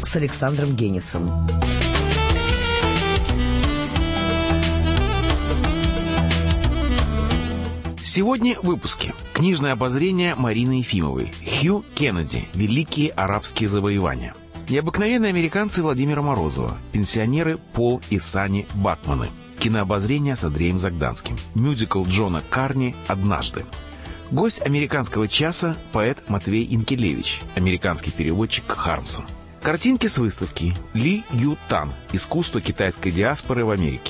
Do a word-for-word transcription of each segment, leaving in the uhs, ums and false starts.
с Александром Генисом. Сегодня в выпуске. Книжное обозрение Марины Ефимовой. Хью Кеннеди. Великие арабские завоевания. Необыкновенные американцы Владимира Морозова. Пенсионеры Пол и Сани Бакманы. Кинообозрение с Андреем Загданским. Мюзикл Джона Карни «Однажды». Гость американского часа – поэт Матвей Инкелевич, американский переводчик Хармсон. Картинки с выставки Ли Ю Тан. Искусство китайской диаспоры в Америке.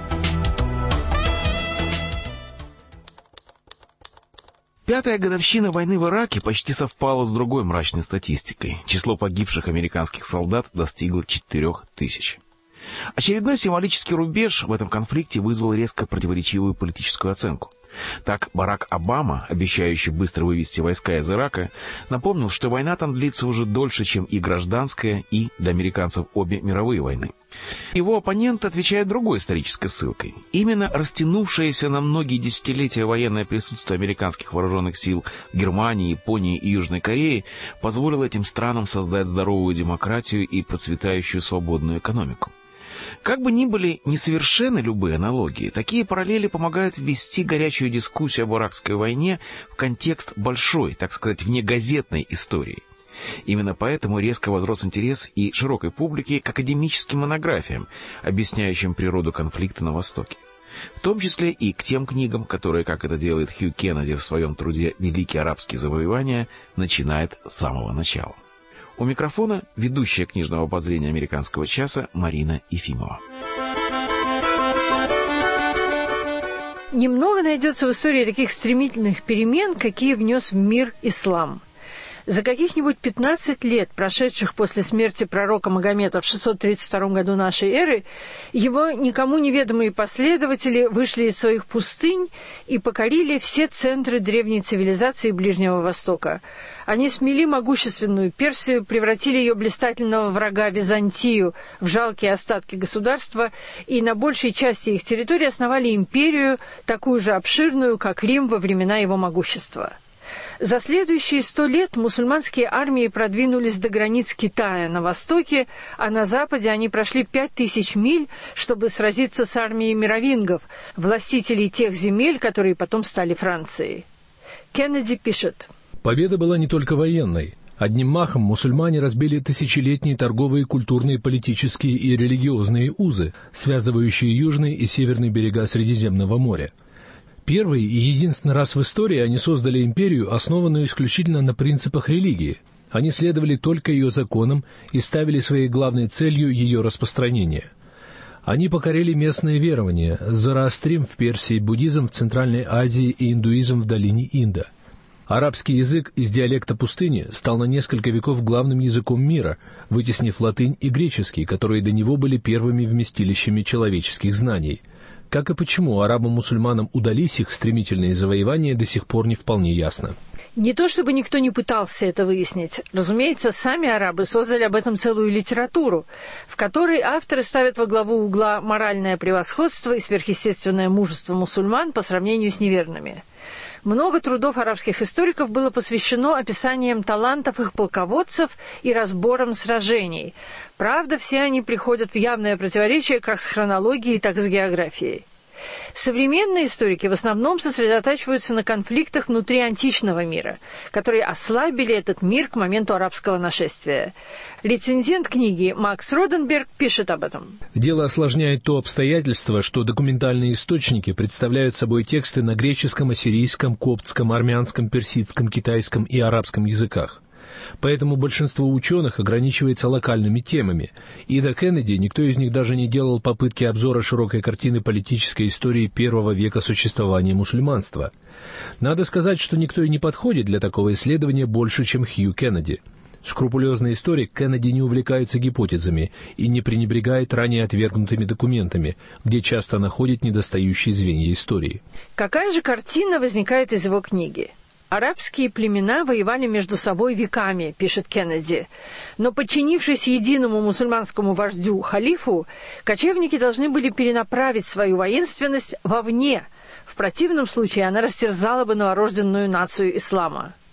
Пятая годовщина войны в Ираке почти совпала с другой мрачной статистикой. Число погибших американских солдат достигло четырех тысяч. Очередной символический рубеж в этом конфликте вызвал резко противоречивую политическую оценку. Так, Барак Обама, обещающий быстро вывести войска из Ирака, напомнил, что война там длится уже дольше, чем и гражданская, и, для американцев, обе мировые войны. Его оппонент отвечает другой исторической ссылкой. Именно растянувшееся на многие десятилетия военное присутствие американских вооруженных сил в Германии, Японии и Южной Корее позволило этим странам создать здоровую демократию и процветающую свободную экономику. Как бы ни были несовершенны любые аналогии, такие параллели помогают ввести горячую дискуссию об иракской войне в контекст большой, так сказать, внегазетной истории. Именно поэтому резко возрос интерес и широкой публики к академическим монографиям, объясняющим природу конфликта на Востоке. В том числе и к тем книгам, которые, как это делает Хью Кеннеди в своем труде «Великие арабские завоевания», начинает с самого начала. У микрофона ведущая книжного обозрения американского часа Марина Ефимова. Немного найдется в истории таких стремительных перемен, какие внес в мир ислам. За каких-нибудь пятнадцать лет, прошедших после смерти пророка Магомета в шестьсот тридцать втором году нашей эры, его никому неведомые последователи вышли из своих пустынь и покорили все центры древней цивилизации Ближнего Востока. Они смели могущественную Персию, превратили ее блистательного врага Византию в жалкие остатки государства и на большей части их территории основали империю, такую же обширную, как Рим во времена его могущества. За следующие сто лет мусульманские армии продвинулись до границ Китая на востоке, а на западе они прошли пять тысяч миль, чтобы сразиться с армией мировингов, властителей тех земель, которые потом стали Францией. Кеннеди пишет: «Победа была не только военной. Одним махом мусульмане разбили тысячелетние торговые, культурные, политические и религиозные узы, связывающие южные и северные берега Средиземного моря. Первый и единственный раз в истории они создали империю, основанную исключительно на принципах религии. Они следовали только ее законам и ставили своей главной целью ее распространение. Они покорили местные верования: зороастризм в Персии, буддизм в Центральной Азии и индуизм в долине Инда. Арабский язык из диалекта пустыни стал на несколько веков главным языком мира, вытеснив латынь и греческий, которые до него были первыми вместилищами человеческих знаний. Как и почему арабам-мусульманам удались их стремительные завоевания, до сих пор не вполне ясно». Не то чтобы никто не пытался это выяснить. Разумеется, сами арабы создали об этом целую литературу, в которой авторы ставят во главу угла моральное превосходство и сверхъестественное мужество мусульман по сравнению с неверными. Много трудов арабских историков было посвящено описаниям талантов их полководцев и разборам сражений. Правда, все они приходят в явное противоречие как с хронологией, так и с географией. Современные историки в основном сосредотачиваются на конфликтах внутри античного мира, которые ослабили этот мир к моменту арабского нашествия. Рецензент книги Макс Роденберг пишет об этом. Дело осложняет то обстоятельство, что документальные источники представляют собой тексты на греческом, ассирийском, коптском, армянском, персидском, китайском и арабском языках. Поэтому большинство ученых ограничивается локальными темами, и до Кеннеди никто из них даже не делал попытки обзора широкой картины политической истории первого века существования мусульманства. Надо сказать, что никто и не подходит для такого исследования больше, чем Хью Кеннеди. Скрупулезный историк, Кеннеди не увлекается гипотезами и не пренебрегает ранее отвергнутыми документами, где часто находит недостающие звенья истории. Какая же картина возникает из его книги? Арабские племена воевали между собой веками, пишет Кеннеди, но, подчинившись единому мусульманскому вождю, халифу, кочевники должны были перенаправить свою воинственность вовне. В противном случае она растерзала бы новорожденную нацию ислама.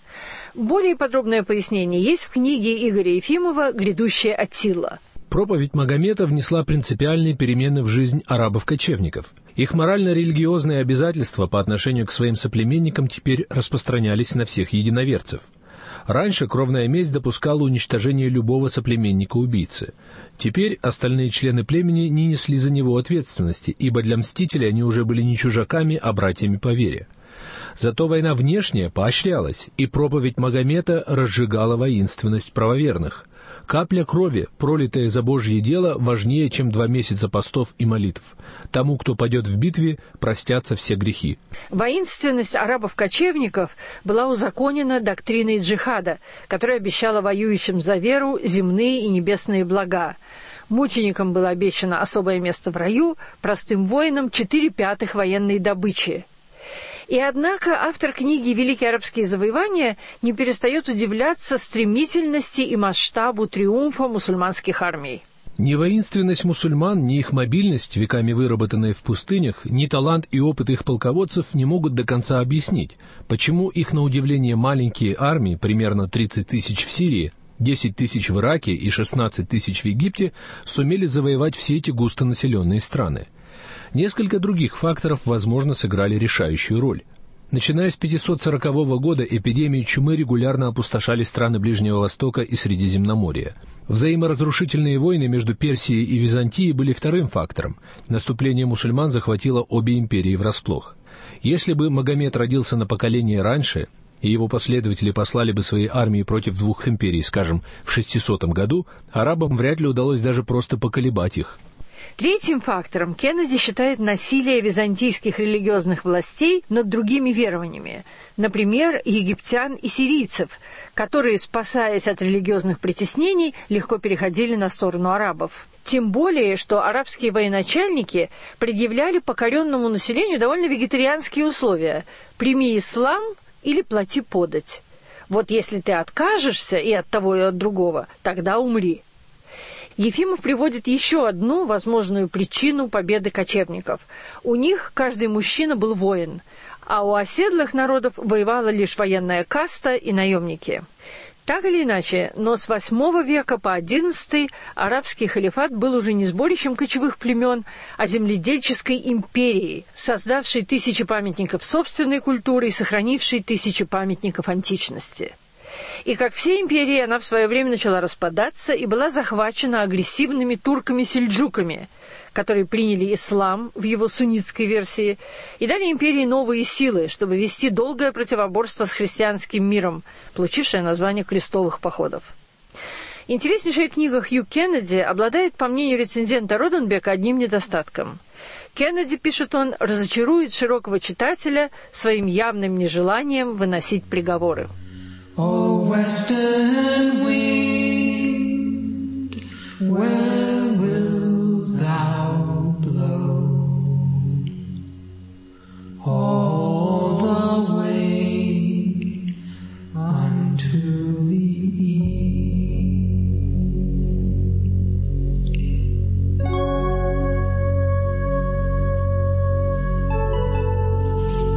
Более подробное пояснение есть в книге Игоря Ефимова «Грядущая Аттила». Проповедь Магомета внесла принципиальные перемены в жизнь арабов-кочевников. Их морально-религиозные обязательства по отношению к своим соплеменникам теперь распространялись на всех единоверцев. Раньше кровная месть допускала уничтожение любого соплеменника-убийцы. Теперь остальные члены племени не несли за него ответственности, ибо для мстителей они уже были не чужаками, а братьями по вере. Зато война внешняя поощрялась, и проповедь Магомета разжигала воинственность правоверных. Капля крови, пролитая за Божье дело, важнее, чем два месяца постов и молитв. Тому, кто падет в битве, простятся все грехи. Воинственность арабов-кочевников была узаконена доктриной джихада, которая обещала воюющим за веру земные и небесные блага. Мученикам было обещано особое место в раю, простым воинам четыре пятых военной добычи. И однако автор книги «Великие арабские завоевания» не перестает удивляться стремительности и масштабу триумфа мусульманских армий. Ни воинственность мусульман, ни их мобильность, веками выработанная в пустынях, ни талант и опыт их полководцев не могут до конца объяснить, почему их, на удивление, маленькие армии, примерно тридцать тысяч в Сирии, десять тысяч в Ираке и шестнадцать тысяч в Египте, сумели завоевать все эти густонаселенные страны. Несколько других факторов, возможно, сыграли решающую роль. Начиная с пятьсот сорокового года эпидемии чумы регулярно опустошали страны Ближнего Востока и Средиземноморья. Взаиморазрушительные войны между Персией и Византией были вторым фактором. Наступление мусульман захватило обе империи врасплох. Если бы Магомед родился на поколение раньше, и его последователи послали бы свои армии против двух империй, скажем, в шестисотом году, арабам вряд ли удалось даже просто поколебать их. Третьим фактором Кеннеди считает насилие византийских религиозных властей над другими верованиями, например, египтян и сирийцев, которые, спасаясь от религиозных притеснений, легко переходили на сторону арабов. Тем более, что арабские военачальники предъявляли покоренному населению довольно вегетарианские условия – «прими ислам или плати подать». Вот если ты откажешься и от того, и от другого, тогда умри. Ефимов приводит еще одну возможную причину победы кочевников. У них каждый мужчина был воин, а у оседлых народов воевала лишь военная каста и наемники. Так или иначе, но с восьмого века по одиннадцатый арабский халифат был уже не сборищем кочевых племен, а земледельческой империей, создавшей тысячи памятников собственной культуры и сохранившей тысячи памятников античности. И, как все империи, она в свое время начала распадаться и была захвачена агрессивными турками-сельджуками, которые приняли ислам в его суннитской версии и дали империи новые силы, чтобы вести долгое противоборство с христианским миром, получившее название крестовых походов. Интереснейшая книга Хью Кеннеди обладает, по мнению рецензента Роденбека, одним недостатком. Кеннеди, пишет он, разочарует широкого читателя своим явным нежеланием выносить приговоры. O western wind, where wilt thou blow? All the way unto the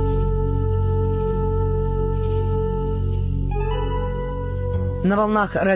На волнах